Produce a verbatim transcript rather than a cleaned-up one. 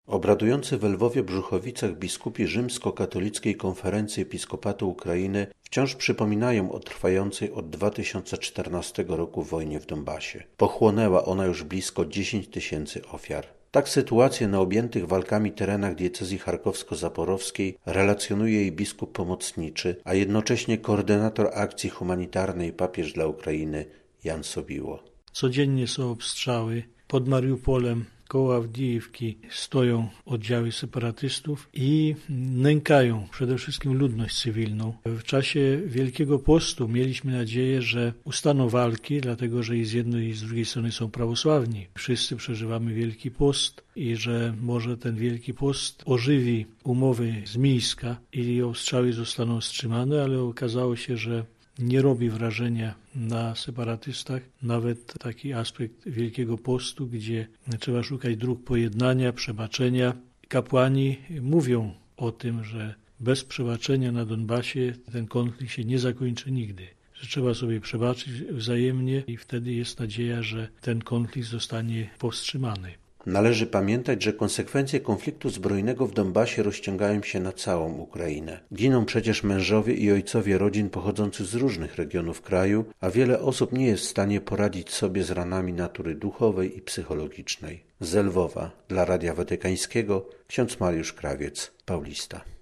Obradujący w Lwowie-Brzuchowicach biskupi Rzymsko-Katolickiej Konferencji Episkopatu Ukrainy wciąż przypominają o trwającej od dwa tysiące czternastego roku wojnie w Donbasie. Pochłonęła ona już blisko dziesięć tysięcy ofiar. Tak sytuację na objętych walkami terenach diecezji charkowsko-zaporowskiej relacjonuje jej biskup pomocniczy, a jednocześnie koordynator akcji humanitarnej Papież dla Ukrainy Jan Sobiło. Codziennie są obstrzały. Pod Mariupolem koło Awdijówki stoją oddziały separatystów i nękają przede wszystkim ludność cywilną. W czasie Wielkiego Postu mieliśmy nadzieję, że ustaną walki, dlatego że i z jednej i z drugiej strony są prawosławni. Wszyscy przeżywamy Wielki Post i że może ten Wielki Post ożywi umowy z Mińska i ostrzały zostaną wstrzymane, ale okazało się, że nie robi wrażenia na separatystach nawet taki aspekt Wielkiego Postu, gdzie trzeba szukać dróg pojednania, przebaczenia. Kapłani mówią o tym, że bez przebaczenia na Donbasie ten konflikt się nie zakończy nigdy. Że trzeba sobie przebaczyć wzajemnie i wtedy jest nadzieja, że ten konflikt zostanie powstrzymany. Należy pamiętać, że konsekwencje konfliktu zbrojnego w Donbasie rozciągają się na całą Ukrainę. Giną przecież mężowie i ojcowie rodzin pochodzących z różnych regionów kraju, a wiele osób nie jest w stanie poradzić sobie z ranami natury duchowej i psychologicznej. Z Lwowa dla Radia Watykańskiego ksiądz Mariusz Krawiec, Paulista.